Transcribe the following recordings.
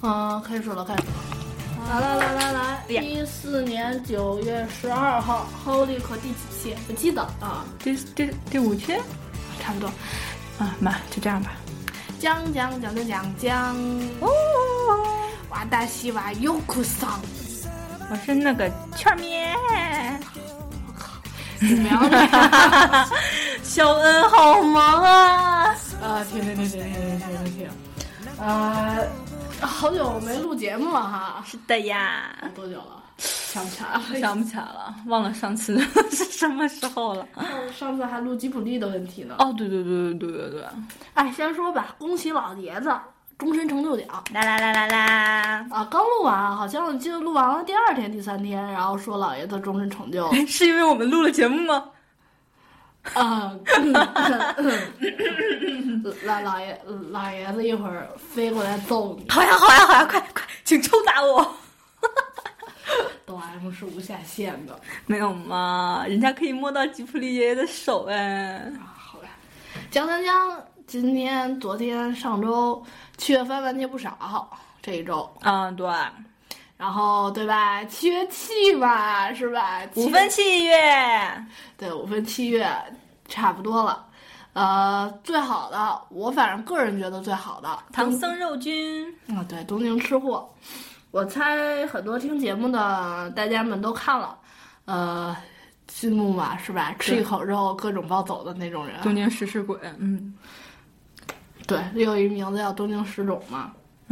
开始了。来，14年9月12号，Holy 可第几期？不记得啊。 第5期， 差不多。 妈，就这样吧。 讲。哦，哇达西瓦优酷桑， 我是那个圈面。 怎么样呢？ 小恩好忙啊！ 停。好久没录节目了哈。 是的呀。 多久了？想不起来了， 忘了上次是什么时候了。 上次还录吉普力的问题呢。 哦，对。 哎，先说吧，恭喜老爷子终身成就奖！ 啦！ 刚录完，好像就录完了第2天、第3天，然后说老爷子终身成就。 是因为我们录了节目吗？ 老爷子一会儿飞过来揍你！ 好呀，快，请抽打我！ 哆啦 A 梦是无下限的， 没有嘛？人家可以摸到吉普力爷爷的手哎。 好吧，讲，今天、昨天、上周7月份完结不少，这一周。 对。 然后对吧？7月7嘛，是吧 ？5分7月。 对，5分7月差不多了。最好的，我反正个人觉得最好的唐僧肉君。 对，东京吃货。我猜很多听节目的大家们都看了，金木嘛，是吧？吃一口肉各种暴走的那种人。 东京食尸鬼， 对，有一名字叫东京食种嘛。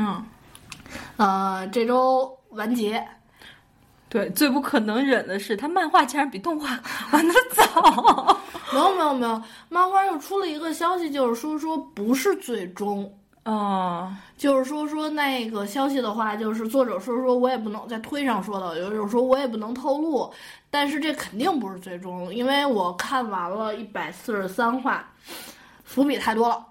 这周完结。 对，最不可能忍的是，他漫画竟然比动画完得早。 没有，漫画又出了一个消息，就是说不是最终。就是说那个消息的话，就是作者说我也不能在推上说的，就是说我也不能透露，但是这肯定不是最终，因为我看完了143话，伏笔太多了。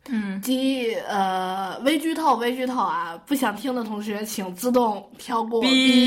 微剧透啊！不想听的同学请自动跳过。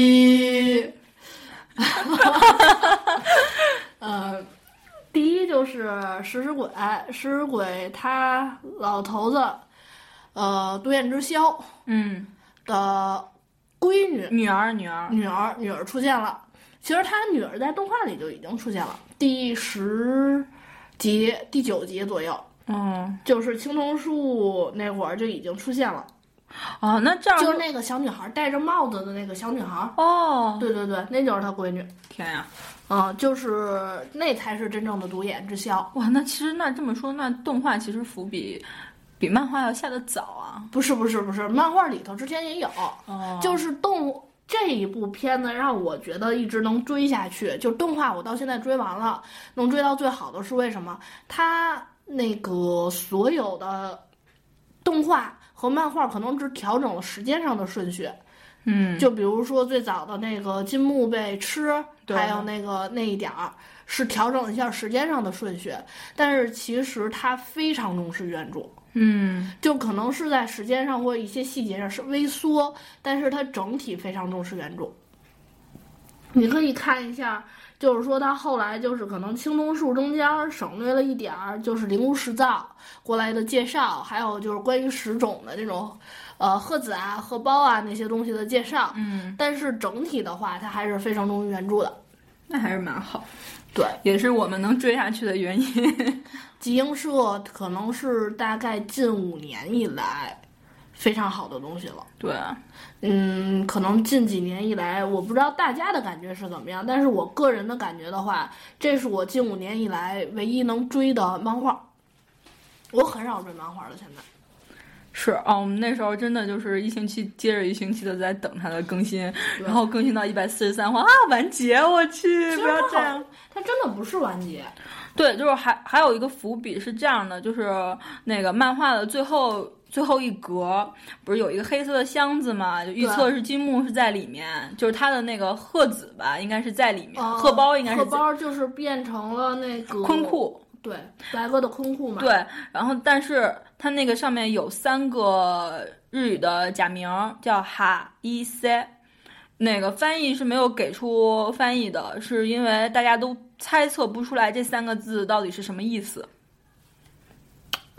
第一就是食尸鬼他老头子，独眼之枭，的闺女儿出现了。其实他女儿在动画里就已经出现了，第10集、第9集左右。就是青铜树那会儿就已经出现了。 那这样就是那个小女孩戴着帽子的那个小女孩。对，那就是她闺女。 天呀！ 就是那才是真正的独眼之枭。 哇，那其实这么说，那动画其实伏笔比漫画要下得早啊。 不是，漫画里头之前也有。就是这一部片子让我觉得一直能追下去，就动画我到现在追完了，能追到最好的是为什么？它那个所有的动画和漫画可能只调整了时间上的顺序。就比如说最早的那个金木被吃，还有那一点儿是调整一下时间上的顺序，但是其实它非常重视原著。就可能是在时间上或一些细节上是微缩，但是它整体非常重视原著。你可以看一下，就是说他后来就是可能青铜树中间省略了一点儿，就是灵物石造过来的介绍，还有就是关于食种的这种鹤子啊、荷包啊那些东西的介绍。但是整体的话，它还是非常忠于原著的。 那还是蛮好。 对， 也是我们能追下去的原因。 集英社可能是大概近5年以来非常好的东西了。 对， 可能近几年以来，我不知道大家的感觉是怎么样，但是我个人的感觉的话，这是我近5年以来唯一能追的漫画。我很少追漫画了，现在。 是我们那时候真的就是1星期接着1星期的在等它的更新，然后更新到143话完结，我去，不要这样。 它真的不是完结。 对，就是还有一个伏笔是这样的，就是那个漫画的最后一格不是有一个黑色的箱子嘛，就预测是金木是在里面，就是他的那个鹤子吧应该是在里面，荷包应该是荷包就是变成了那个昆库。 对，白鸽的昆库嘛。 对，然后但是它那个上面有3个日语的假名，叫哈伊塞，那个翻译是没有给出翻译的，是因为大家都猜测不出来这3个字到底是什么意思。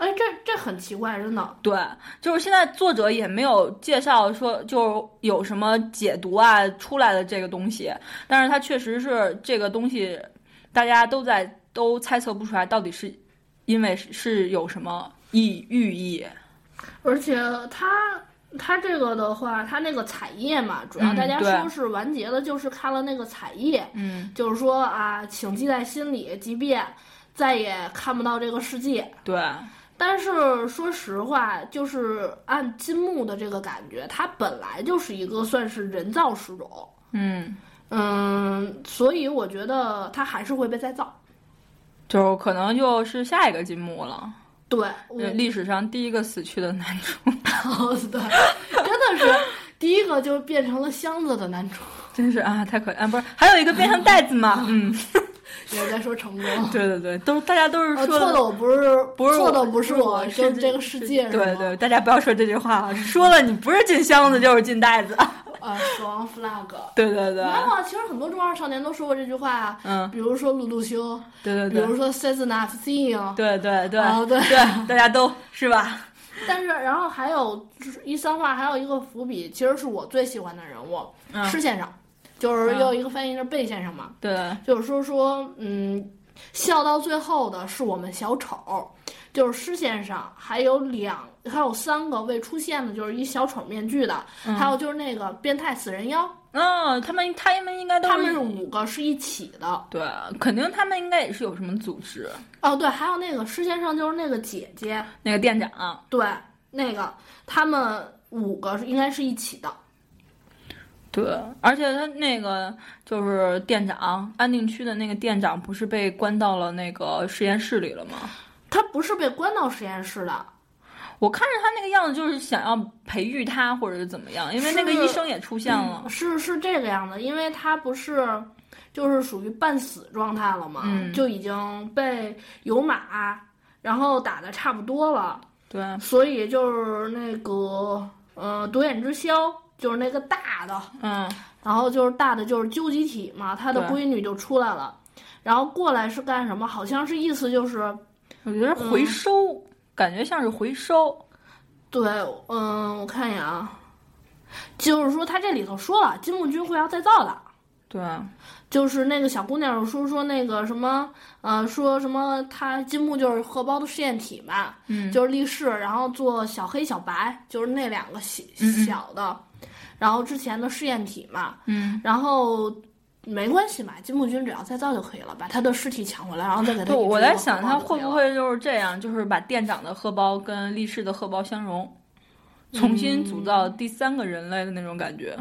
哎，这很奇怪，真的。 对，就是现在作者也没有介绍说就有什么解读啊出来的这个东西，但是它确实是这个东西，大家都猜测不出来到底是因为是有什么寓意。 而且它这个的话，它那个彩页嘛，主要大家说是完结的，就是看了那个彩页，就是说啊，请记在心里，即便再也看不到这个世界。 对。 但是说实话，就是按金木的这个感觉，它本来就是一个算是人造尸种。所以我觉得它还是会被再造， 就可能就是下一个金木了。 对， 历史上第一个死去的男主。 对，真的是第一个就变成了箱子的男主， 真是啊，太可怜！不是，还有一个变成袋子嘛？ 也在说成功。 对，大家都是说错的，我不是错的，不是我，就是这个世界。 对，大家不要说这句话啊！说了，你不是进箱子就是进袋子。 死亡 flag。 对。没有啊，其实很多中二少年都说过这句话啊。比如说鲁鲁修。 对。 比如说 says enough thing。 对。 对， 大家都是吧？ 但是，然后还有一三话，还有一个伏笔，其实是我最喜欢的人物，施先生，就是有一个翻译是贝先生嘛。 对。 就是说，笑到最后的是我们小丑，就是施先生，还有3个未出现的，就是一小丑面具的，还有就是那个变态死人妖。 他们应该都是， 他们是5个是一起的。 对，肯定他们应该也是有什么组织。 对，还有那个施先生就是那个姐姐， 那个店长。 对，那个他们5个应该是一起的。 对，而且他那个就是店长，安定区的那个店长，不是被关到了那个实验室里了吗？ 他不是被关到实验室的。 我看着他那个样子，就是想要培育他，或者是怎么样，因为那个医生也出现了。 是这个样子，因为他不是就是属于半死状态了嘛，就已经被有马然后打得差不多了。 对， 所以就是那个独眼之枭，就是那个大的，然后就是大的就是究极体嘛，他的闺女就出来了，然后过来是干什么？好像是意思就是， 我觉得回收。感觉像是回收。 对，我看一眼啊，就是说他这里头说了，金木君会要再造的。 对， 就是那个小姑娘说那个什么，说什么他金木就是荷包的试验体嘛，就是立誓，然后做小黑小白，就是那2个小的，然后之前的试验体嘛，然后。没关系嘛，金木君只要再造就可以了，把他的尸体抢回来，然后再给他。 我在想他会不会就是这样，就是把店长的荷包跟力士的荷包相融，重新组造第3个人类的那种感觉。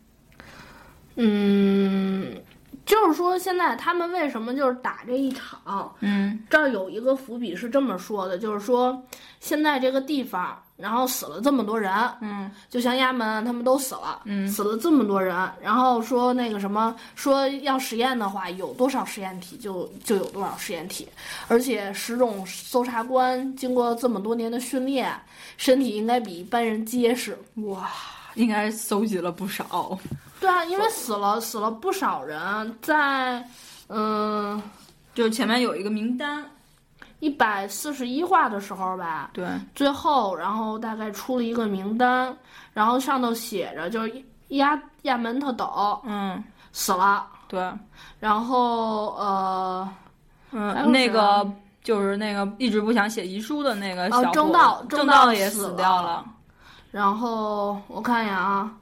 就是说现在他们为什么就是打这一场？这儿有一个伏笔是这么说的，就是说现在这个地方。然后死了这么多人，就像亚门他们都死了，死了这么多人，然后说那个什么，说要实验的话，有多少实验体就有多少实验体，而且10种搜查官经过这么多年的训练，身体应该比一般人结实。 哇，应该搜集了不少。 对啊，因为死了不少人，在就是前面有一个名单。 141话的时候吧， 对， 最后然后大概出了一个名单，然后上头写着就是亚门特斗，死了， 对， 然后那个就是那个一直不想写遗书的那个小伙， 正道也死掉了， 然后我看一眼啊，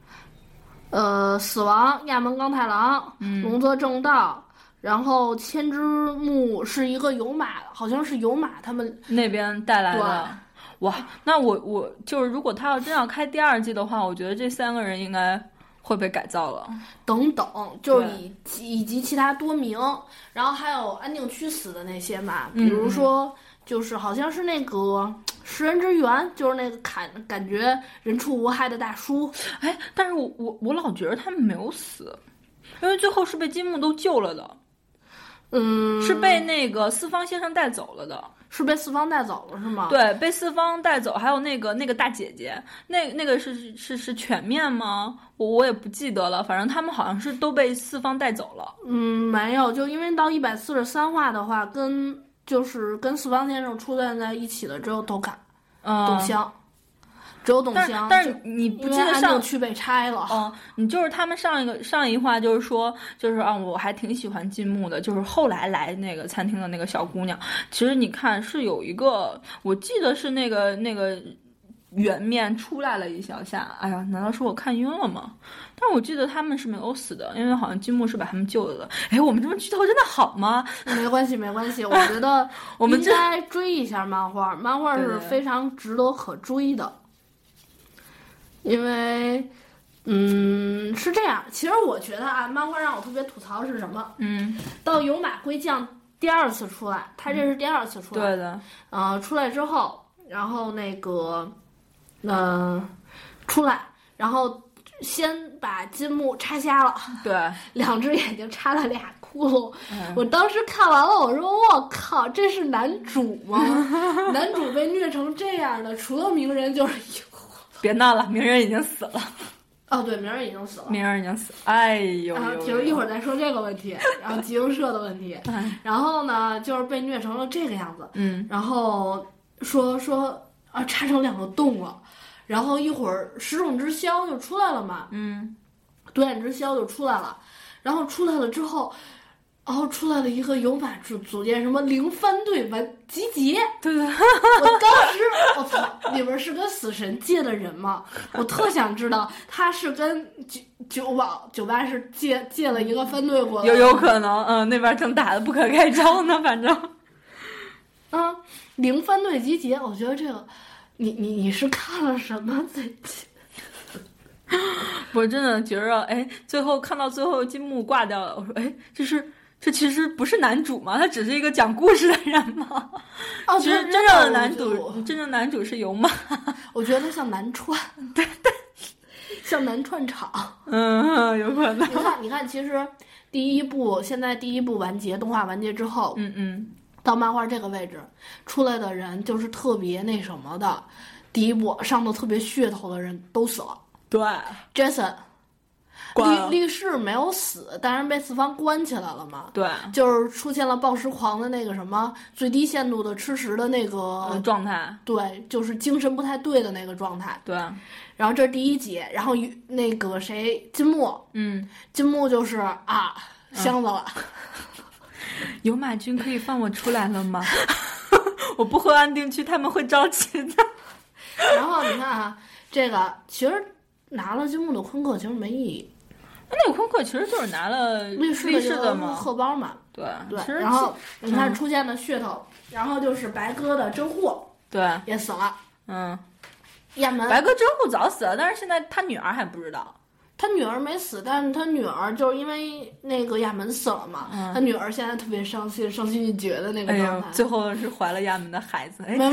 死亡亚门刚太郎，龙泽正道。然后千之木是一个有马，好像是有马他们那边带来的。哇，那我就是如果他要真要开第2季的话，我觉得这3个人应该会被改造了。 等等，就是以及其他多名，然后还有安定区死的那些嘛，比如说就是好像是那个食人之源，就是那个感觉人畜无害的大叔。 哎，但是我老觉得他们没有死，因为最后是被金木都救了的。是被那个四方先生带走了的， 是被四方带走了是吗？ 对，被四方带走，还有那个大姐姐，那个是全面吗？我也不记得了，反正他们好像是都被四方带走了。 没有，就因为到143话的话，跟就是跟四方先生出现在一起的只有斗卡、董香。只有董香， 但是你不记得上区被拆了。 你就是他们上一话就是说，就是我还挺喜欢金木的，就是后来来那个餐厅的那个小姑娘。其实你看是有一个，我记得是那个圆面出来了一小下。哎呀，难道是我看晕了吗？但我记得他们是没有死的，因为好像金木是把他们救了的。哎，我们这么剧透真的好吗？ 没关系，我觉得我们应该追一下漫画，漫画是非常值得可追的。因为，是这样。其实我觉得漫画让我特别吐槽的是什么？到有马归将第二次出来，他这是第二次出来。 对的。 出来之后，然后那个，出来，然后先把金木插瞎了。 对。 2只眼睛插了2窟窿。我当时看完了，我说我靠，这是男主吗？男主被虐成这样的，除了鸣人就是。 别闹了，鸣人已经死了。 对，鸣人已经死了。 哎呦！ 其实一会儿再说这个问题，然后集英社的问题。然后呢，就是被虐成了这个样子。然后说插成2个洞了，然后一会儿十种之枭就出来了嘛。独眼之枭就出来了，然后出来了之后。出来了一个有马组建什么零番队集结。 对。 我当时我操，里边是跟死神借的人吗？我特想知道他是跟酒吧是借了一个番队过来。 有可能，那边正打得不可开交呢，反正。 零番队集结，我觉得这个，你是看了什么最近？ 我真的觉着，最后看到最后金木挂掉了，我说，这其实不是男主吗？他只是一个讲故事的人吗？其实真正的男主是有马。 我觉得像南川， 对， 像南川厂。 有可能。 你看，其实现在第一部完结，动画完结之后，到漫画这个位置出来的人就是特别那什么的，第一部上的特别噱头的人都死了。 对 ，Jason。力士没有死，但是被四方关起来了嘛。 对， 就是出现了暴食狂的那个什么最低限度的吃食的那个状态。对， 就是精神不太对的那个状态。 对， 然后这是第一集，然后那个金木，金木就是箱子了。 有马君可以放我出来了吗？我不回安定区，他们会着急的。 然后你看这个其实拿了金木的昆克其实没意义。 那个昆克其实就是拿了力士的嘛， 荷包嘛。 对。 然后你看出现的噱头，然后就是白鸽的真户， 对， 也死了。亚门白鸽真户早死了，但是现在他女儿还不知道。 他女儿没死，但是他女儿就是因为那个亚门死了嘛，他女儿现在特别伤心欲绝的那个状态。 最后是怀了亚门的孩子。 没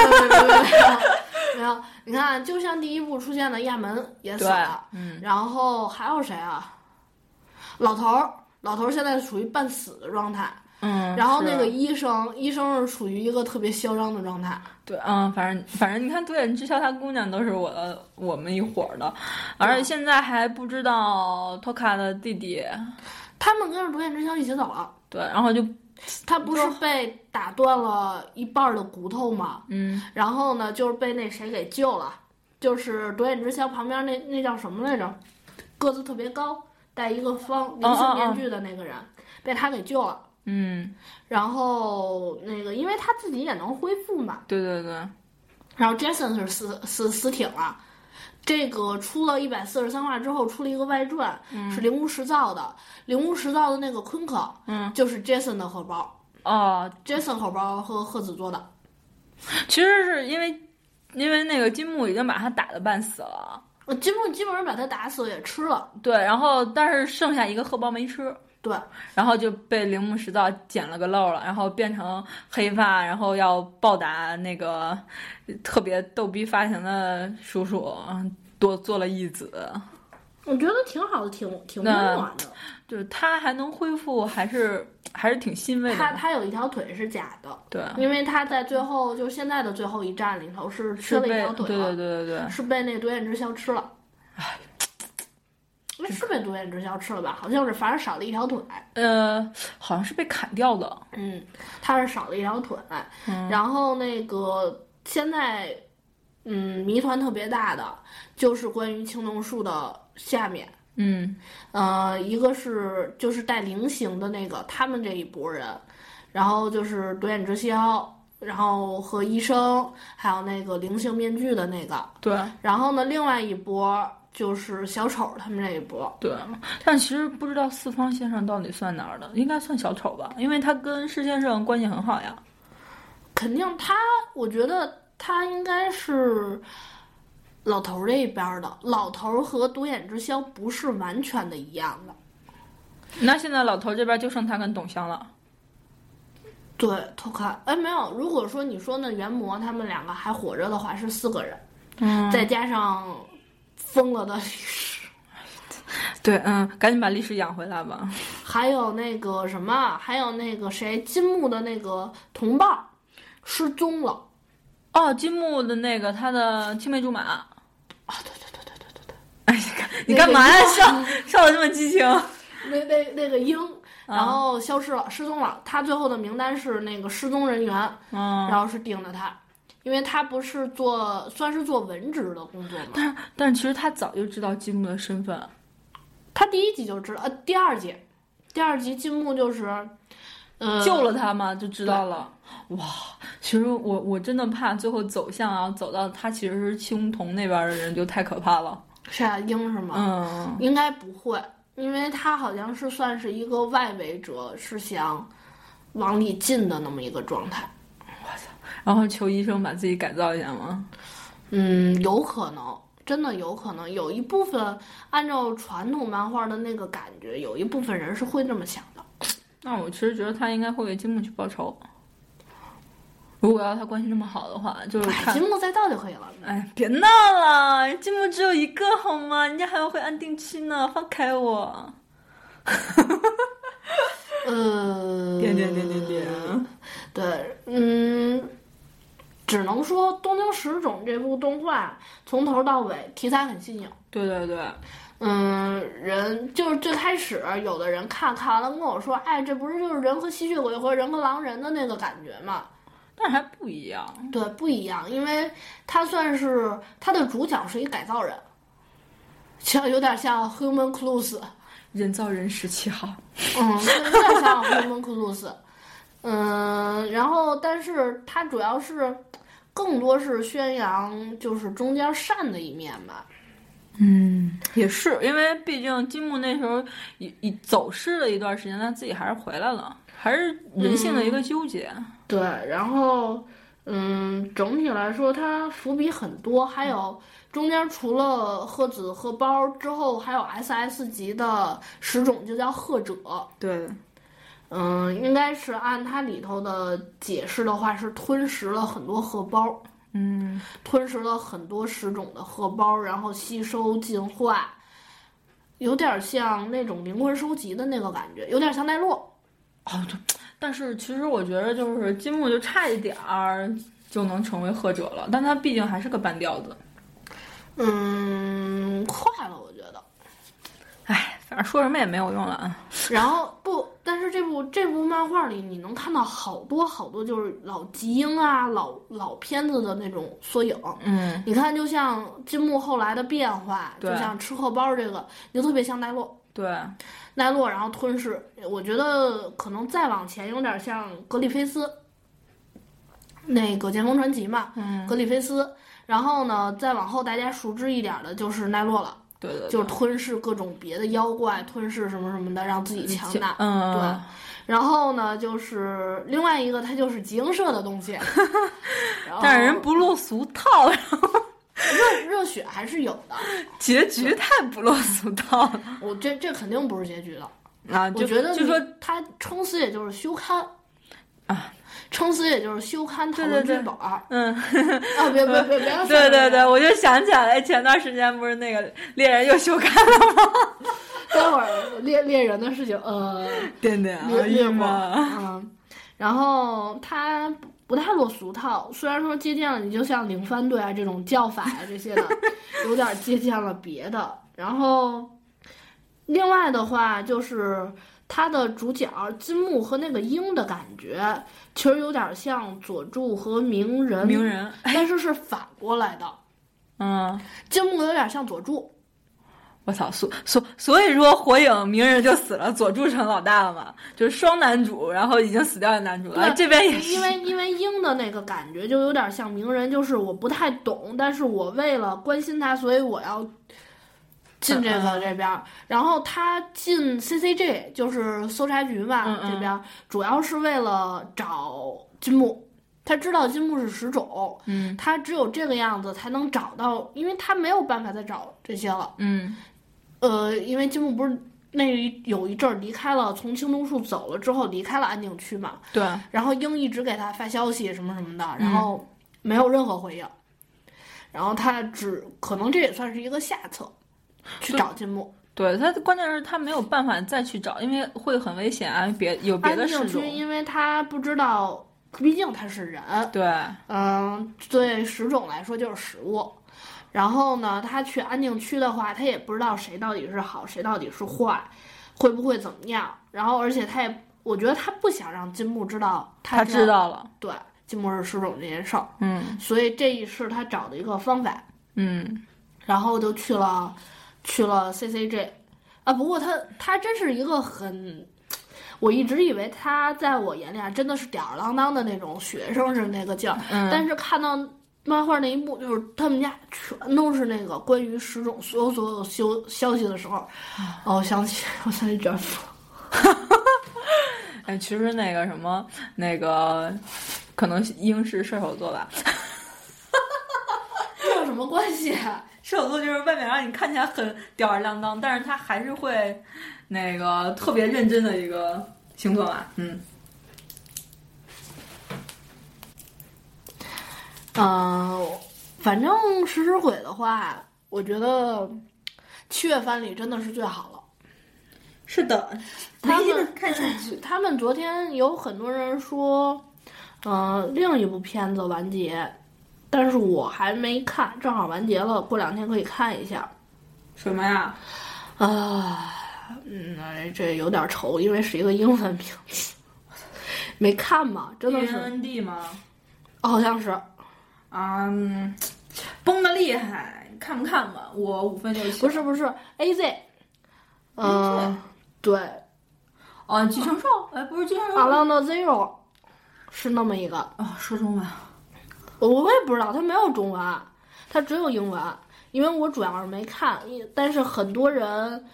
有，你看，就像第一部出现的亚门也死了，然后还有谁啊？老头现在属于半死的状态，然后那个医生是属于一个特别嚣张的状态。 对，反正你看独眼之枭他姑娘都是我们一伙的，而且现在还不知道托卡的弟弟， 他们跟着独眼之枭一起走了。 对，然后就。 他不是被打断了一半的骨头吗？然后呢，就是被那谁给救了，就是独眼之枭旁边那叫什么来着？个子特别高，戴一个菱形面具的那个人，被他给救了。然后那个，因为他自己也能恢复嘛。 对。 然后 Jason 是死挺了。这个出了143话之后，出了一个外传，是铃屋实造的。铃屋实造的那个昆克，就是 Jason 的荷包。Jason 荷包和鹤子做的。 其实是因为那个金木已经把他打得半死了。 金木基本上把他打死也吃了。 对，然后但是剩下一个荷包没吃。 对， 然后就被铃木实造捡了个漏了，然后变成黑发，然后要报答那个特别逗逼发型的叔叔，多做了义子。 我觉得挺好的，挺温暖的。 就是他还能恢复，还是挺欣慰的。 他有一条腿是假的， 对， 因为他在最后就现在的最后一战里头是缺了一条腿了， 对， 是被那独眼之枭吃了。 是被独眼直销吃了吧？好像是，反正少了一条腿。 好像是被砍掉的。 他是少了一条腿。然后那个现在，谜团特别大的就是关于青铜树的下面。一个是就是带菱形的那个，他们这一拨人，然后就是独眼直销，然后和医生，还有那个菱形面具的那个。 对。 然后呢，另外一波就是小丑他们这一波。 对。但其实不知道四方先生到底算哪儿的，应该算小丑吧，因为他跟施先生关系很好呀。 肯定我觉得他应该是老头这一边的。老头和独眼直销不是完全的一样的。 那现在老头这边就剩他跟董香了。 对，偷看。没有。如果说你说那元魔他们两个还活着的话，是4个人，再加上疯了的律师。 对，赶紧把律师养回来吧。 还有那个什么，还有那个谁，金木的那个同伴失踪了。 金木的那个他的青梅竹马。 对。 哎呀，你干嘛呀？笑得这么激情。 那个鹰。然后消失了，失踪了。他最后的名单是那个失踪人员，然后是盯着他，因为他不是算是做文职的工作嘛。 但是其实他早就知道金木的身份。 他第1集就知道，第2集金木就是救了他嘛，就知道了。哇，其实我真的怕最后走向走到他其实是青铜那边的人，就太可怕了。 是啊，鹰是吗？应该不会。因为他好像是算是一个外围者，是想往里进的那么一个状态。 我操！然后求医生把自己改造一下吗？ 有可能，真的有可能。有一部分按照传统漫画的那个感觉，有一部分人是会这么想的。 那我其实觉得他应该会为金木去报仇。如果要他关系这么好的话，就是金木再造就可以了。 别闹了，金木只有1个好吗？人家还要回安定期呢，放开我。点。 对，只能说《东京食种》这部动画从头到尾题材很新颖。 对。 人就是最开始有的人看完了跟我说，这不是就是人和吸血鬼和人和狼人的那个感觉吗？ 但是还不一样。 对，不一样，因为他算是他的主角是一改造人，有点像 Human Clues。 人造人17号。 有点像 Human Clues。然后但是他主要是更多是宣扬就是中间善的一面吧。 也是，因为毕竟金木那时候已走失了一段时间，他自己还是回来了，还是人性的一个纠结。 对，然后整体来说它伏笔很多，还有中间除了鹤子荷包之后，还有 SS 级的食种就叫鹤者。 对。 应该是按它里头的解释的话，是吞食了很多荷包。吞食了很多食种的荷包，然后吸收进化，有点像那种灵魂收集的那个感觉，有点像奈落。 对。但是其实我觉得就是金木就差一点儿就能成为鹤者了，但他毕竟还是个半吊子。 快了，我觉得。 反正说什么也没有用了啊。 然后但是这部漫画里你能看到好多就是老吉英啊，老片子的那种缩影。你看，就像金木后来的变化，就像吃荷包这个，就特别像奈落。 对， 奈落，然后吞噬。我觉得可能再往前有点像格里菲斯，那个剑锋传奇嘛。格里菲斯。然后呢，再往后大家熟知一点的就是奈落了。 对， 就是吞噬各种别的妖怪，吞噬什么什么的，让自己强大。对。然后呢，就是另外一个，它就是集英社的东西。 但是人不落俗套， 热血还是有的。 结局太不落俗套了。 我这肯定不是结局了我觉得就说他撑死也就是休刊撑死也就是休刊讨论剧本。别对，我就想起来前段时间不是那个猎人又休刊了吗？ 待会儿猎人的事情， 略嘛。 然后他不太落俗套，虽然说借鉴了，你就像领番队啊这种教法啊这些的，有点借鉴了别的。然后另外的话就是他的主角金木和那个鹰的感觉，其实有点像佐助和鸣人，但是是反过来的。金木有点像佐助。 我操，所以说火影鸣人就死了，佐助成老大了嘛，就是双男主，然后已经死掉的男主了。这边也是因为鹰的那个感觉就有点像鸣人，就是我不太懂，但是我为了关心他，所以我要进这边。然后他进 CCG 就是搜查局嘛，这边主要是为了找金木。他知道金木是石种，他只有这个样子才能找到，因为他没有办法再找这些了。因为金木不是有一阵儿离开了，从青铜树走了之后离开了安定区嘛。 对。 然后鹰一直给他发消息什么什么的，然后没有任何回应。然后他可能这也算是一个下策，去找金木。 对，他关键是他没有办法再去找，因为会很危险啊，有别的事种。 因为他不知道。毕竟他是人， 对， 对石种来说就是食物。然后呢，他去安定区的话，他也不知道谁到底是好，谁到底是坏，会不会怎么样。然后，而且我觉得他不想让金木知道他知道了， 对，金木是石种这件事儿。所以这也是他找的一个方法。然后就去了 CCG 啊。不过他真是一个我一直以为他在我眼里真的是吊儿郎当的那种学生是那个劲儿，但是看到漫画那一幕，就是他们家全都是那个关于石种所有消息的时候，我想起卷福。 其实那个什么可能鹰是射手座吧。 这有什么关系？ 射手座就是外面让你看起来很吊儿郎当，但是他还是会特别认真的一个星座吧。 反正食尸鬼的话，我觉得7月番里真的是最好了。 是的， 他们昨天有很多人说，另一部片子完结，但是我还没看，正好完结了，过2天可以看一下。 什么呀？ 这有点愁，因为是一个英文名字，没看嘛，真的是。 DND 吗？ 好像是。 崩的厉害，看不看吧？我5分就行。 不是 AZ。对。 寄生兽？不是寄生兽。 Around Zero， 是那么一个。 说中文。 我也不知道，它没有中文，它只有英文。因为我主要是没看，但是很多人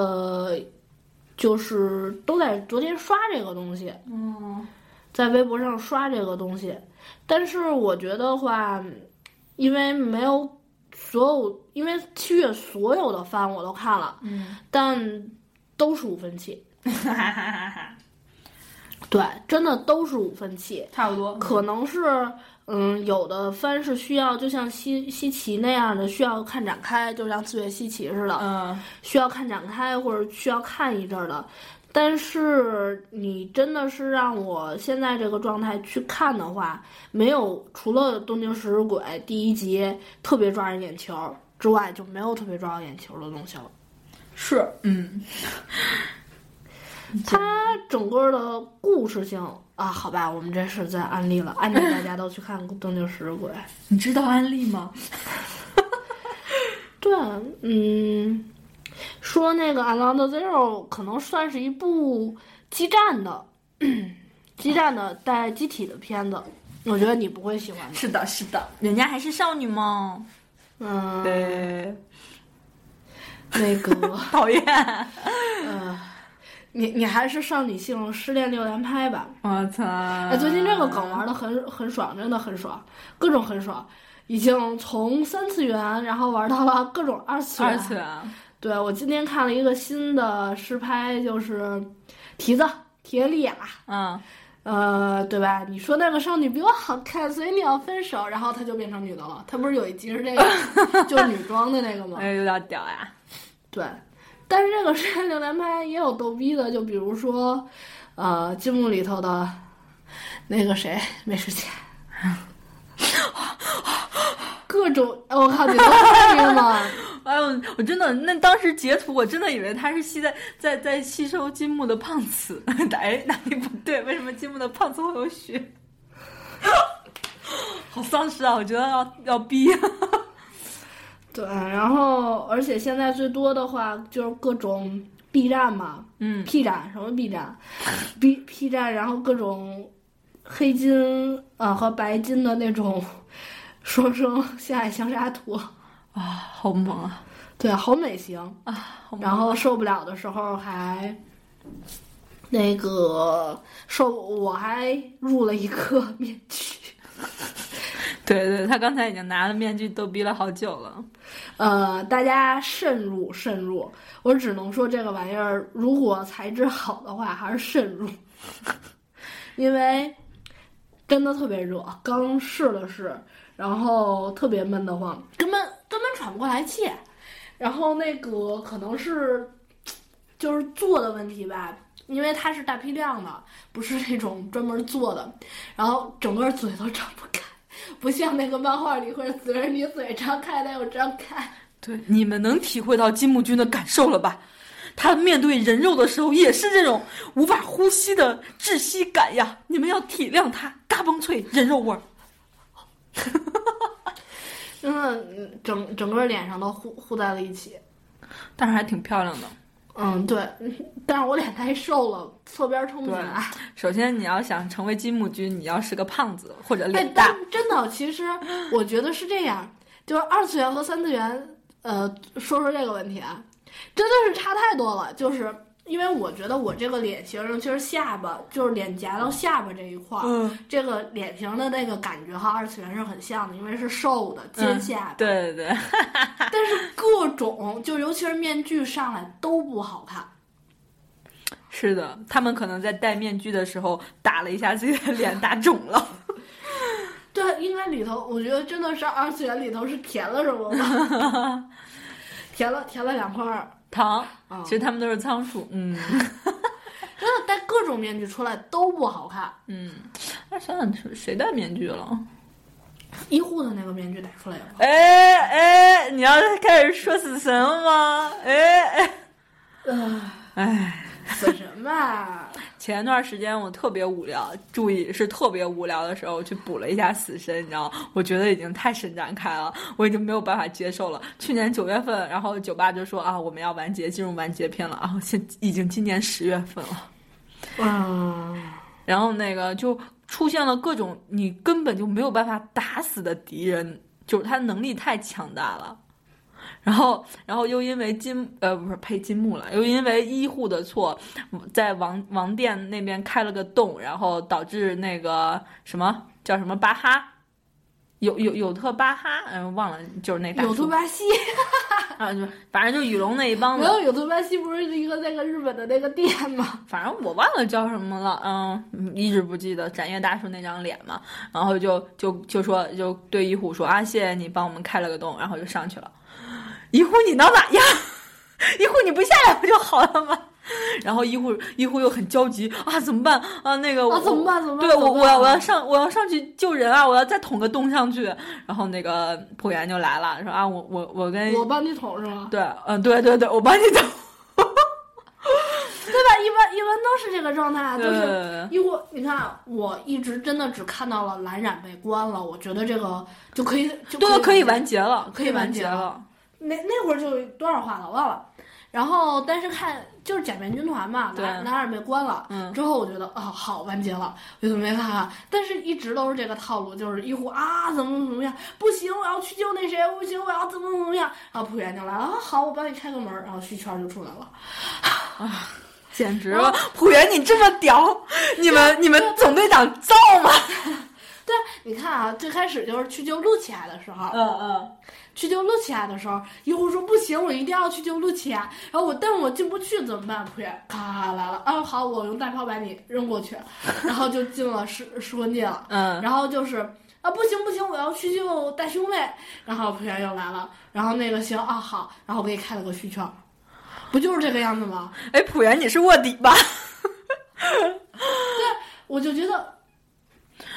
就是都在昨天刷这个东西，在微博上刷这个东西。但是我觉得话，因为没有因为7月所有的番我都看了，但都是5分起。对，真的都是5分起， 差不多。 可能是有的番是需要，就像西奇那样的，需要看展开，就像4月西奇似的，需要看展开或者需要看一阵的。但是你真的是让我现在这个状态去看的话，没有除了《东京食尸鬼》第1集特别抓人眼球之外，就没有特别抓人眼球的东西了。 是， 它整个的故事性好吧，我们这是在安利了，安利大家都去看《东京食尸鬼》。 你知道安利吗？ 对，说那个《Around Zero》可能算是一部激战的带机体的片子，我觉得你不会喜欢的。 是的，人家还是少女嘛。对， 那个讨厌。 你还是少女性失恋6连拍吧。 我操！ 最近这个梗玩的很爽，真的很爽，各种很爽，已经从3次元然后玩到了各种2次元。 2次元。 对，我今天看了一个新的实拍，就是提耶利亚。对吧？你说那个少女比我好看，所以你要分手，然后她就变成女的了。她不是有一集是那个就是女装的那个吗？ 有点屌呀。 对。但是这个失恋6连拍也有逗逼的，就比如说，金木里头的那个谁没时间，各种我靠，你都看这个吗？ 我真的那当时截图，我真的以为他是在吸收金木的胖子。哎，哪里不对？为什么金木的胖子会有血？好丧尸啊！我觉得要逼。 对，然后而且现在最多的话就是各种 B 站嘛，P 站什么 B 站，P 站，然后各种黑金和白金的那种双生相爱相杀图啊，好猛啊！ 对，好美型啊，好猛啊！ 然后受不了的时候还那个我还入了一个面具。 对，他刚才已经拿了面具逗逼了好久了。 大家慎入，我只能说这个玩意儿如果材质好的话还是慎入，因为真的特别热，刚试了试，然后特别闷得慌，根本喘不过来气，然后那个可能是就是做的问题吧，因为它是大批量的，不是那种专门做的，然后整个嘴都张不开，不像那个漫画里会随着你嘴张开的有张开。 对，你们能体会到金木君的感受了吧？他面对人肉的时候也是这种无法呼吸的窒息感呀！你们要体谅他，嘎嘣脆人肉味儿。 真的，整个脸上都糊在了一起， 但是还挺漂亮的。 对，但是我脸太瘦了，侧边撑不起来。 首先你要想成为金木君，你要是个胖子或者脸大。 真的，其实我觉得是这样，就是二次元和三次元，说这个问题啊，真的是差太多了。就是因为我觉得我这个脸型，其实下巴就是脸颊到下巴这一块，这个脸型的那个感觉和二次元是很像的，因为是瘦的尖下巴。 对。 但是各种就尤其是面具上来都不好看。 是的，他们可能在戴面具的时候打了一下自己的脸，打肿了。 对，应该里头，我觉得真的是二次元里头是填了什么吧？填了2块糖，其实他们都是仓鼠。真的戴各种面具出来都不好看。 那想想谁戴面具了？ 医护的那个面具戴出来了。 哎，你要开始说死神了吗？ 死神吧。 前段时间我特别无聊，注意是特别无聊的时候去补了一下死神，你知道吗？我觉得已经太伸展开了，我已经没有办法接受了。去年9月份，然后酒吧就说啊，我们要完结，进入完结篇了，然后已经今年10月份了。然后那个就出现了各种你根本就没有办法打死的敌人，就是他能力太强大了。然后又因为金木了，又因为医护的错，在王殿那边开了个洞，然后导致那个什么叫什么巴哈，有特巴哈，忘了，就是那大叔有特巴西就反正就雨龙那一帮子。 没有，有特巴西不是一个那个日本的那个店吗？ 反正我忘了叫什么了，一直不记得斩叶大叔那张脸嘛。然后就说，就对医护说啊，谢谢你帮我们开了个洞，然后就上去了。医护你挠哪样？医护你不下来不就好了吗？然后医护又很焦急啊，怎么办啊？那个怎么办？ 对，我要上去救人啊！我要再捅个洞上去。然后那个朴元就来了，说啊，我帮你捅是吗？ 对，对，我帮你捅。 对吧？一般都是这个状态，就是医护。你看，我一直真的只看到了蓝染被关了，我觉得这个就可以完结了， 可以完结了。那会儿就多少话了忘了。然后但是看就是假面军团嘛，蓝染被关了，之后我觉得好完结了，我就没看。但是一直都是这个套路，就是医护啊怎么样，不行我要去救那谁，不行我要怎么样，然后朴元就来了，好我帮你开个门，然后虚圈就出来了。 简直了，朴元你这么屌，你们总队长造吗？ 对，你看啊，最开始就是去救露琪亚的时候，去救露琪亚的时候，医护说不行，我一定要去救露琪亚，然后但是我进不去怎么办？朴元咔来了，好，我用大炮把你扔过去，然后就进了尸魂界了，然后就是不行，我要去救大兄妹，然后朴元又来了，然后那个行好，然后我给你开了个虚圈，不就是这个样子吗？ 朴元你是卧底吧？ 对，我就觉得。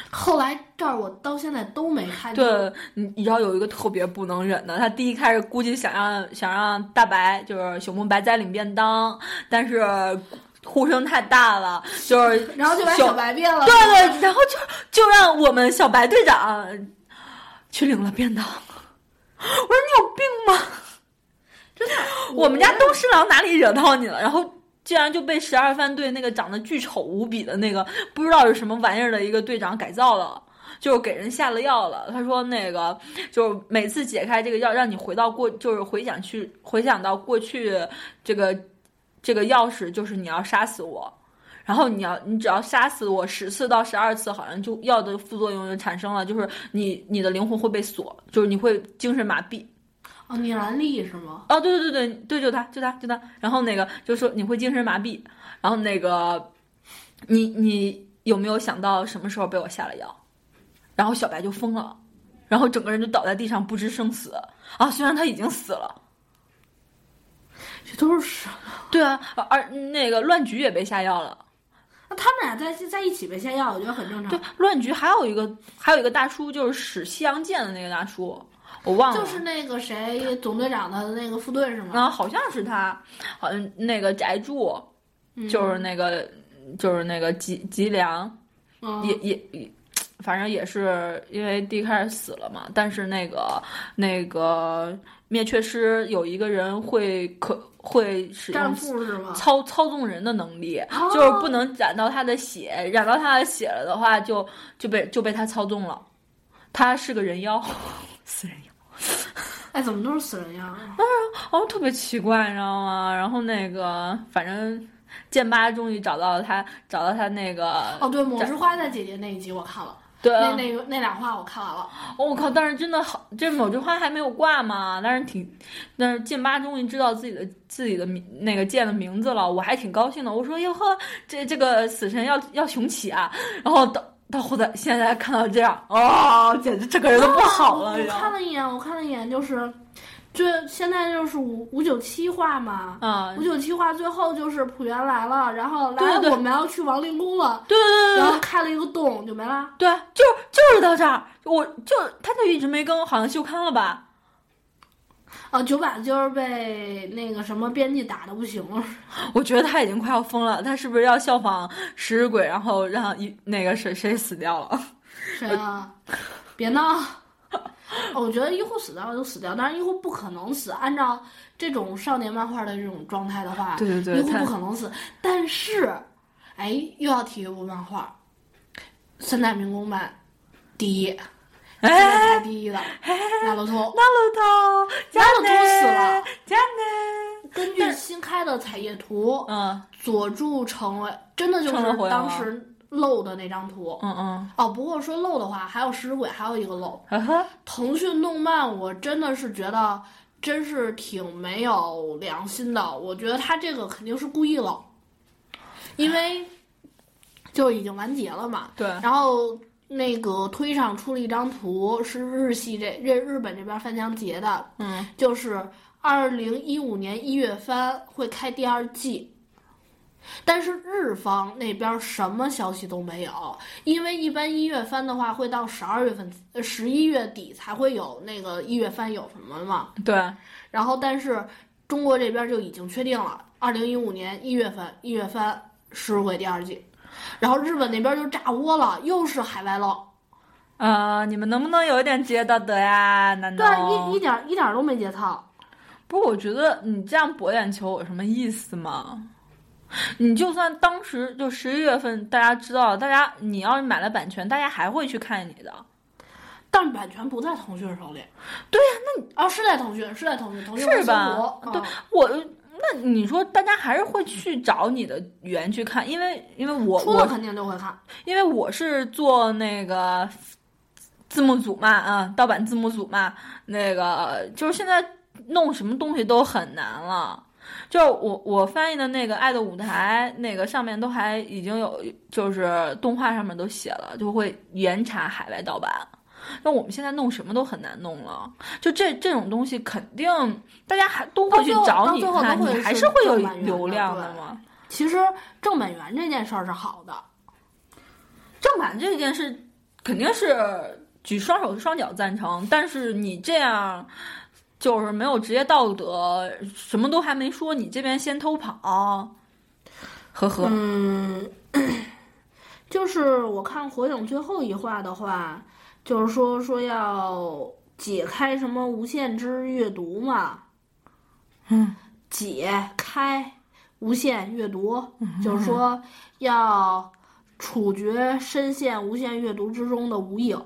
后来这儿我到现在都没看见。 对，你知道有一个特别不能忍的，他第一开始估计想让大白就是朽木白哉领便当，但是呼声太大了，就是然后就把小白变了。 对对，然后就让我们小白队长去领了便当。我说你有病吗？ 真的， 我们家东侍郎哪里惹到你了？然后竟然就被12番队那个长得巨丑无比的那个不知道是什么玩意儿的一个队长改造了，就是给人下了药了。他说那个就是每次解开这个药，让你回到就是回想到过去这个钥匙，就是你要杀死我。然后你只要杀死我10次到12次，好像就药的副作用就产生了，就是你的灵魂会被锁，就是你会精神麻痹。 哦，聂兰丽是吗？ 哦，对，就他。然后那个就说你会精神麻痹，然后那个你有没有想到什么时候被我下了药？然后小白就疯了，然后整个人就倒在地上不知生死啊！虽然他已经死了， 这都是对啊，而那个乱局也被下药了。 那他们俩在一起被下药，我觉得很正常。 对，乱局还有一个大叔，就是使西洋剑的那个大叔。我忘了， 就是那个谁总队长的那个副队是吗？ 啊，好像是他，好像那个翟柱，就是那个吉良，也，反正也是因为第一开始死了嘛。但是那个灭却师有一个人会使用操纵人的能力，就是不能染到他的血，染到他的血了的话就被他操纵了。他是个人妖，死人妖。 哎，怎么都是死人呀？ 特别奇怪，你知道吗？然后那个，反正剑八终于找到他那个。哦，对，抹之花在姐姐那一集我看了。 对，那俩话我看完了。 我靠！但是真的好，这抹之花还没有挂嘛？但是剑八终于知道自己的那个剑的名字了，我还挺高兴的。我说哟呵，这个死神要雄起啊！然后到后来现在看到这样，简直整个人都不好了。 我看了一眼，就是现在就是597话嘛，597话最后就是浦原来了，然后我们要去亡灵宫了， 对， 然后开了一个洞就没了。 对，就是到这儿，他就一直没更，好像休刊了吧？ 九把就是被那个什么编辑打的不行了。 我觉得他已经快要疯了，他是不是要效仿食尸鬼，然后让那个谁死掉了？ 谁啊？别闹！我觉得一护死掉就死掉，但是一护不可能死。按照这种少年漫画的这种状态的话， 对， 一护不可能死。但是，又要提一部漫画，《三代民工漫》第一。现在排第一的纳鲁头死了。根据新开的彩页图，佐助成为真的就是当时漏的那张图。不过说漏的话，还有食尸鬼，还有一个漏。腾讯动漫，我真的是觉得真是挺没有良心的。我觉得他这个肯定是故意漏，因为就已经完结了嘛。 对， 然后。那个推上出了一张图，是日本这边翻墙节的，就是2015年1月番会开第2季，但是日方那边什么消息都没有，因为一般1月番的话会到11月底才会有那个1月番有什么嘛。 对， 然后但是中国这边就已经确定了，2015年1月番食尸鬼第2季。然后日本那边就炸窝了，又是海外漏。 你们能不能有一点职业道德呀？难道对，一点都没节操。 不是，我觉得你这样博眼球有什么意思吗？你就算当时就11月份大家知道了，你要是买了版权，大家还会去看你的。 但版权不在腾讯手里。 对呀，那是在腾讯，是吧？对，那你说大家还是会去找你的语言去看，因为我肯定就会看， 因为我是做那个字幕组嘛，盗版字幕组嘛，那个就是现在弄什么东西都很难了。就我翻译的那个《爱的舞台》，那个上面都还已经有，就是动画上面都写了，就会严查海外盗版。那我们现在弄什么都很难弄了，就这种东西肯定大家还都会去找你看，你还是会有流量的嘛。 其实正版源这件事儿是好的， 正版这件事肯定是举双手双脚赞成，但是你这样就是没有职业道德，什么都还没说，你这边先偷跑，呵呵。 就是我看火影最后一话的话，就是说要解开什么无限之阅读嘛，解开无限阅读，就是说要处决深陷无限阅读之中的无影，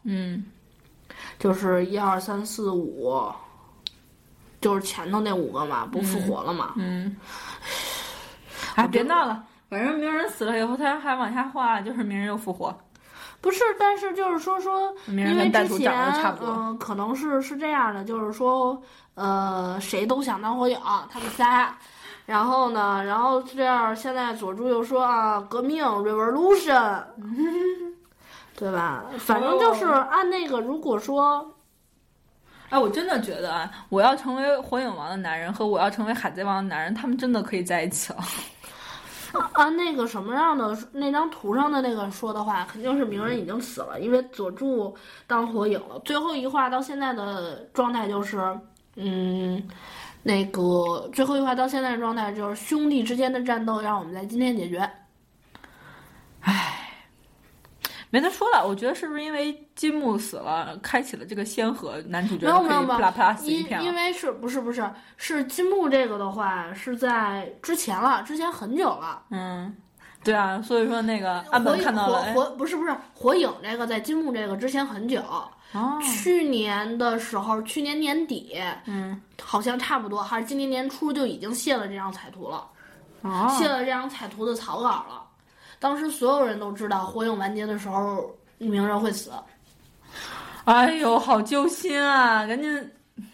就是1、2、3、4、5，就是前头那5个嘛，不复活了嘛。 哎，别闹了，反正鸣人死了以后，他还往下画，就是鸣人又复活。 不是，但是就是说，因为之前可能是这样的，就是说谁都想当火影，他们仨。然后这样，现在佐助又说啊，革命 revolution， 对吧？反正就是按那个，如果说， 哎，我真的觉得啊，我要成为火影王的男人和我要成为海贼王的男人，他们真的可以在一起了。 按那个什么样的那张图上的那个说的话，肯定是鸣人已经死了，因为佐助当火影了。最后一话到现在的状态就是，那个最后一话到现在的状态就是兄弟之间的战斗让我们在今天解决。 唉，没得说了，我觉得是不是因为金木死了，开启了这个先河，男主角可以啪啦啪啦死一片了？ 因为是金木这个的话是在之前了，之前很久了。 对啊，所以说那个岸本看到了， 不是火影这个在金木这个之前很久。去年的时候，去年年底，好像差不多，还是今年年初就已经卸了这张彩图了，卸了这张彩图的草稿了。当时所有人都知道，火影完结的时候，鸣人会死。 哎呦，好揪心啊！赶紧，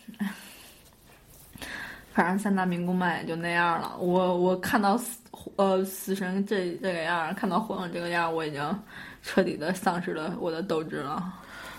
反正三大民工漫也就那样了。我看到死神这个样，看到火影这个样，我已经彻底的丧失了我的斗志了。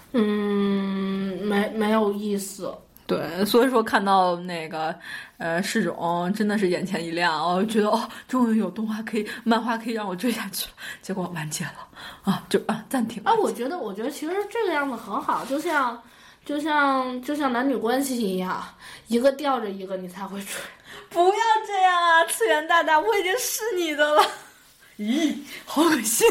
没有意思。 对，所以说看到那个世种真的是眼前一亮，我觉得终于有漫画可以让我追下去了。结果完结了暂停了。 我觉得其实这个样子很好，就像男女关系一样，一个吊着一个你才会追。 不要这样啊，次元大大，我已经是你的了。咦，好恶心。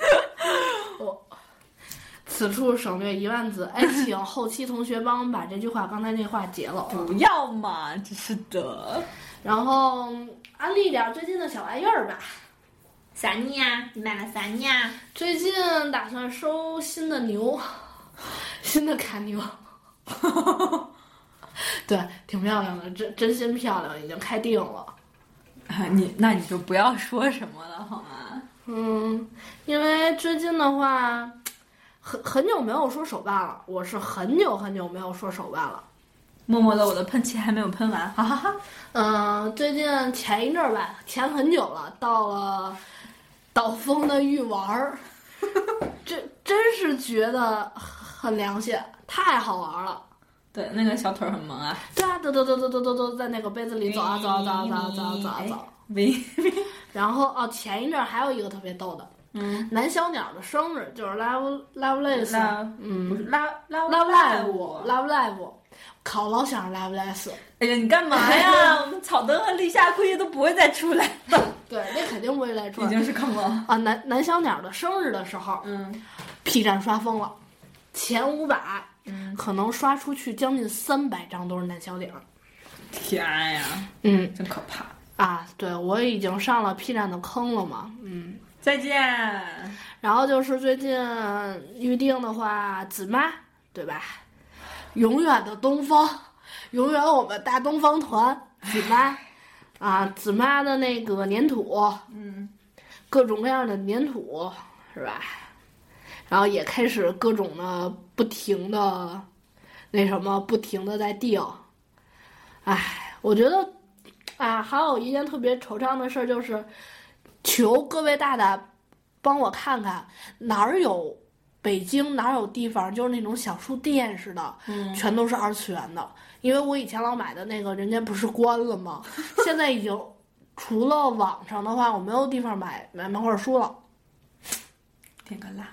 此处省略1万字。请后期同学帮我们把这句话刚才那话截了。 不要嘛，真是的。 然后安利点最近的小玩意儿吧。 啥呀？你买了啥呀？ 最近打算收新的牛，新的卡牛。对，挺漂亮的，真心漂亮，已经开定了。 那你就不要说什么了好吗？ 因为最近的话。很久没有说手办了，我是很久没有说手办了。 默默的，我的喷漆还没有喷完，哈哈哈。最近前一阵儿吧，前很久了，到了岛风的玉丸，这真是觉得很良心，太好玩了。 对，那个小腿很萌啊。 对啊，都在那个杯子里走啊走。然后前一阵儿还有一个特别逗的。南小鸟的生日就是 Love Live， 不是 Love Live， 考老想 Love Live。 哎呀，你干嘛呀？我们草灯和立夏估计都不会再出来了。 对，那肯定不会再出来。 已经是坑了啊！南小鸟的生日的时候，P 站刷疯了，前500，可能刷出去将近300张都是南小鸟。 天呀！真可怕啊！对，我已经上了 P 站的坑了嘛。 再见。 然后就是最近预定的话，紫妈，对吧？永远的东方，永远我们大东方团紫妈啊，紫妈的那个粘土，各种各样的粘土是吧？然后也开始各种的不停的在订。我觉得还有一件特别惆怅的事就是。求各位大大帮我看看哪儿有北京哪儿有地方就是那种小书店似的，全都是2次元的。因为我以前老买的那个人家不是关了吗？现在已经除了网上的话，我没有地方买漫画书了。 点个蜡。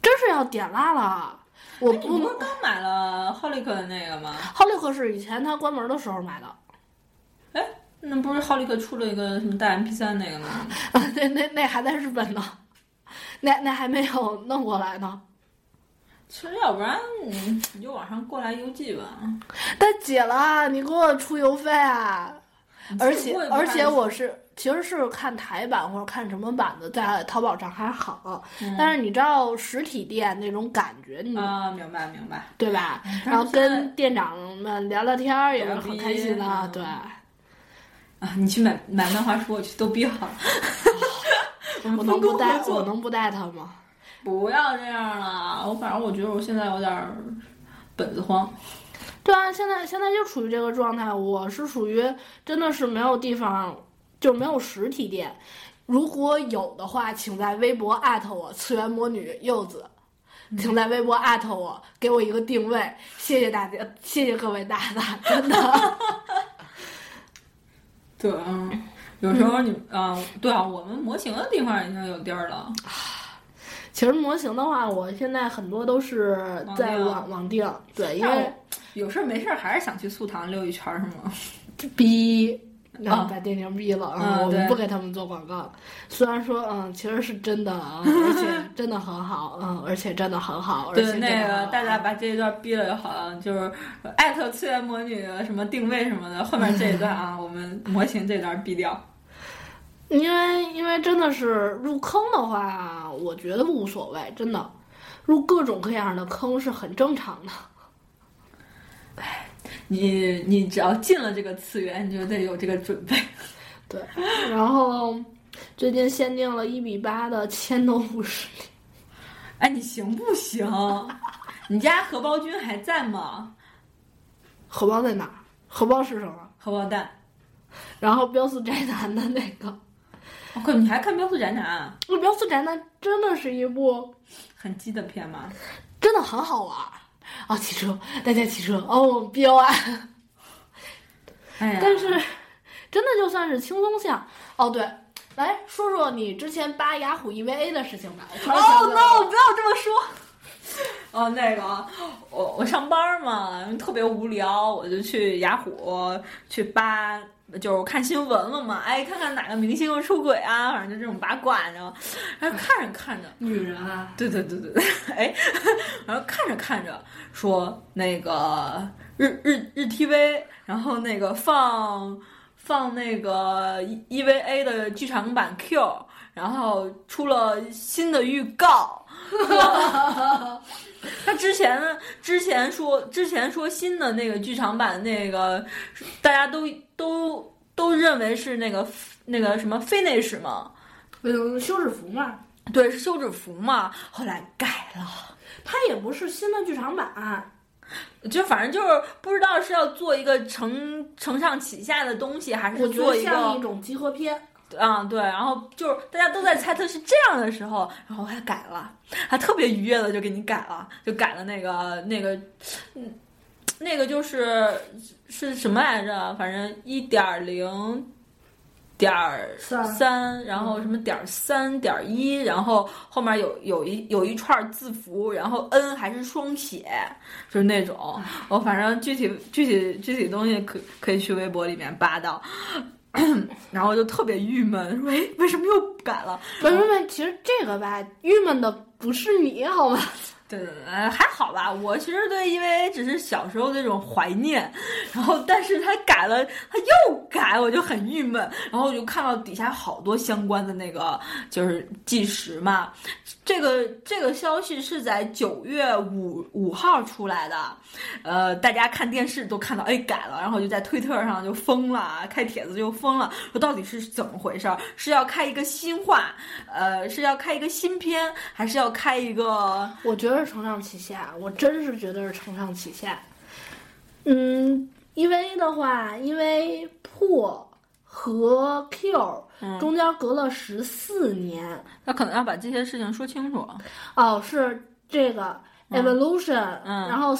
真是要点蜡了。我不是刚买了浩利克的那个吗？ 浩利克是以前他关门的时候买的。 哎，那不是浩利克出了一个什么大 MP3 那个吗？ 那还在日本呢，那还没有弄过来呢。 其实要不然你就网上过来邮寄吧。 但姐了，你给我出邮费啊！而且我其实是看台版或者看什么版的，在淘宝上还好，但是你知道实体店那种感觉，你明白， 对吧？然后跟店长们聊聊天也是很开心的，对。 你去买漫画书，我去逗逼好了。 我能不带他吗？ 不要这样了，反正我觉得我现在有点本子慌。 对啊，现在就处于这个状态。我是属于真的是没有地方，就没有实体店。如果有的话，请在微博艾特我次元魔女柚子，请在微博艾特我，给我一个定位。谢谢大家，谢谢各位大大，真的。 对，有时候你对啊，我们模型的地方已经有地儿了。 其实模型的话，我现在很多都是在网订，对，因为有事没事还是想去速堂溜一圈，是吗？ 逼，把电竞逼了我们不给他们做广告。虽然说其实是真的而且真的很好，而且真的很好。 对，那个大家把这一段逼了就好了，就是艾特次元魔女什么定位什么的，后面这一段我们模型这段逼掉。 因为真的是入坑的话，我觉得无所谓，真的，入各种各样的坑是很正常的。 哎，你只要进了这个次元，你就得有这个准备。 对，然后最近限定了1:8的千斗武士。 哎，你行不行？你家荷包君还在吗？ 荷包在哪儿？荷包是什么？ 荷包蛋。 然后标四宅男的那个。 你还看《标速宅男》？ 《标速宅男》真的是一部很鸡的片吗？ 真的很好玩骑车，大家骑车飙啊！ 哎呀， 但是真的就算是轻松向对，来说说你之前扒雅虎 EVA 的事情吧。 no， 不要这么说。那个我上班嘛，特别无聊，我就去雅虎去扒。就是看新闻了嘛，看看哪个明星又出轨啊，反正就这种八卦，你知道吗？然后看着， 女人啊， 对，然后看着，说那个日 TV， 然后那个放那个 EVA 的剧场版 Q， 然后出了新的预告。他之前说新的那个剧场版那个，大家都认为是那个什么 finish 嘛， 休止符嘛， 对，是休止符嘛，后来改了， 它也不是新的剧场版， 就反正就是不知道是要做一个承上启下的东西，还是做一个像一种集合篇。 对，然后就是大家都在猜测是这样的时候，然后还改了，还特别愉悦的就给你改了，就改了那个就是什么来着？反正1.0.3，然后什么3.1，然后后面有一串字符，然后 N 还是双写，就是那种。我反正具体东西可以去微博里面扒到。然后就特别郁闷，为什么又改了？ 没，其实这个吧，郁闷的不是你好吗？ 对，还好吧。我其实对 EVA 只是小时候那种怀念，然后但是他改了，他又改，我就很郁闷。然后我就看到底下好多相关的那个就是计时嘛。这个消息是在9月5号出来的，大家看电视都看到改了，然后就在推特上就疯了，开帖子就疯了，说到底是怎么回事？是要开一个新话，是要开一个新篇，还是要开一个？ 我觉得是承上启下，我真是觉得是承上启下。EVA 的话，因为破和 Q 中间隔了14年， 他可能要把这些事情说清楚。 是这个 Evolution，然后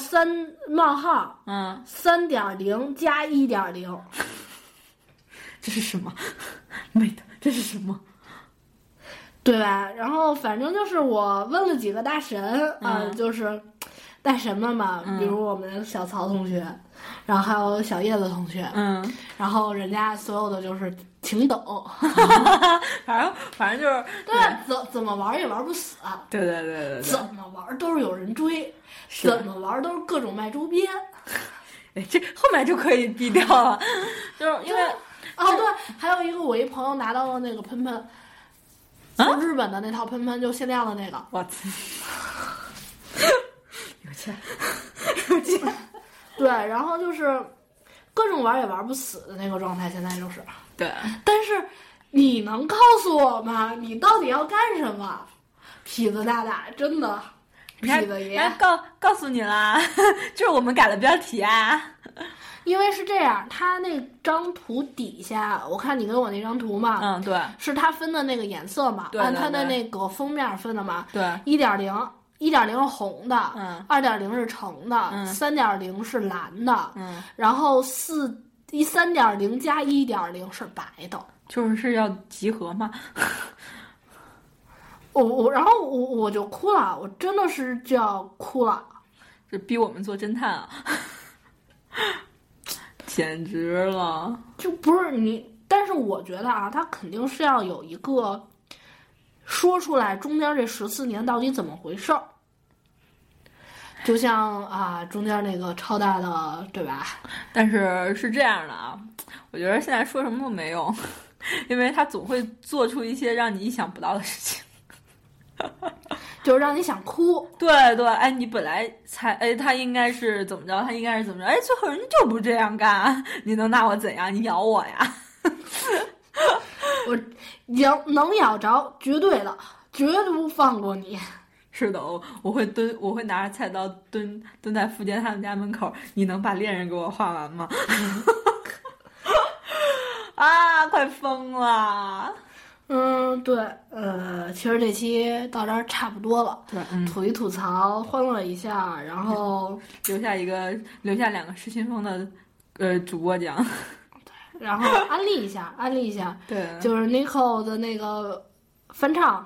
3.0加1.0， 这是什么？妹的，这是什么？ 对吧？然后反正就是我问了几个大神就是大神们嘛，比如我们小曹同学，然后还有小叶子同学，然后人家所有的就是挺懂， 反正就是对，怎么玩也玩不死， 对， 怎么玩都是有人追，怎么玩都是各种卖周边。 哎，这后面就可以毙掉了，就是因为对，还有一个我一朋友拿到了那个喷喷，从日本的那套喷喷就限量的那个， 我操，有钱， 对，然后就是各种玩也玩不死的那个状态，现在就是。 对， 但是你能告诉我吗？你到底要干什么？痞子大大，真的，痞子爷告诉你啦，就是我们改了标题啊。 因为是这样，他那张图底下，我看你给我那张图嘛， 对， 是他分的那个颜色嘛，按他的那个封面分的嘛， 对 ，1.0是红的，2.0是橙的，3.0是蓝的，然后3.0加1.0是白的， 就是要集合嘛。 然后我就哭了，我真的是就要哭了， 这逼我们做侦探啊，简直了！ 就不是你，但是我觉得啊，他肯定是要有一个说出来中间这14年到底怎么回事儿。就像中间那个超大的，对吧？ 但是是这样的啊，我觉得现在说什么都没用，因为他总会做出一些让你意想不到的事情， 就是让你想哭。 对，哎，你本来他应该是怎么着，哎，最后人家就不这样干，你能拿我怎样？你咬我呀？ 我能咬着，绝对的，绝对不放过你。 是的，我会拿着菜刀蹲在富坚他们家门口。你能把恋人给我画完吗？啊，快疯了！ 对，其实这期到这儿差不多了。 对， 吐一吐槽，欢乐一下，然后留下2个失心疯的主播奖。 对，然后安利一下。 对， 就是 Nico 的那个翻唱。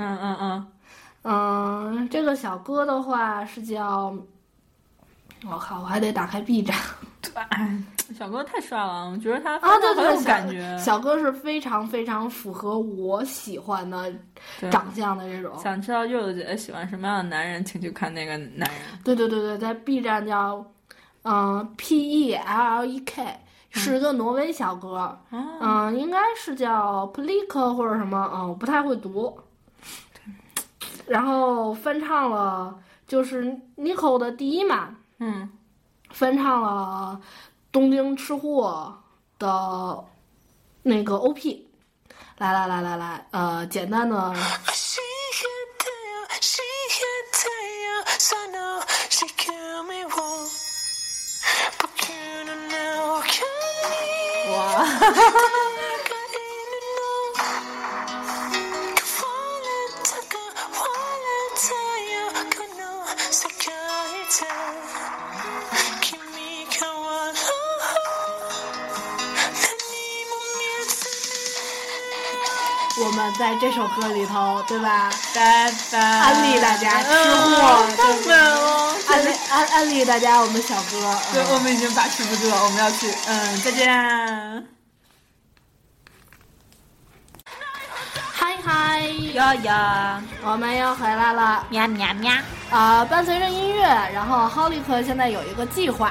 这个小哥的话是叫，我靠，我还得打开 B 站。 对，小哥太帅了，我觉得他翻唱很有感觉。 小哥是非常非常符合我喜欢的长相的这种。 想知道柚子姐姐喜欢什么样的男人，请去看那个男人。 对，在 B 站叫PELLEK，是个挪威小哥。应该是叫 Plik 或者什么，我不太会读。然后翻唱了，就是 Nico 的第一嘛，翻唱了东京吃货的那个 OP， 来，简单的。 哇！ 我们在这首歌里头，对吧？ 安利大家吃货， 太美了！ 安利大家我们小哥。 对，我们已经把持不住了，我们要去。再见。 嗨， 呀， 我们又回来了， 喵喵喵。 伴随着音乐，然后浩利克现在有一个计划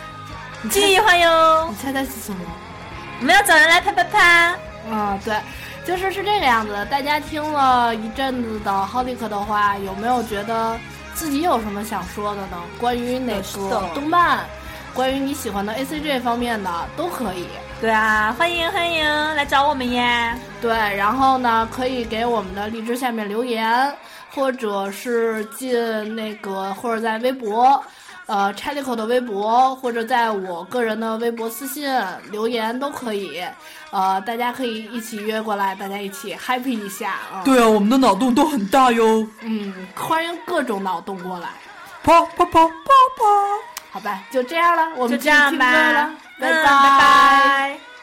哟。 你猜是什么？ 我们要找人来啪。 对。就是这个样子的，大家听了一阵子的浩利克的话，有没有觉得自己有什么想说的呢？关于哪个动漫，关于你喜欢的 ACG 方面的都可以。 对啊，欢迎来找我们呀！ 对，然后呢，可以给我们的荔枝下面留言，或者是进那个，或者在微博。Chalico 的微博，或者在我个人的微博私信留言都可以，大家可以一起约过来，大家一起 happy 一下啊！ 对啊，我们的脑洞都很大哟。 欢迎各种脑洞过来， 啪！ 好吧，就这样了，我们就这样吧， 拜拜。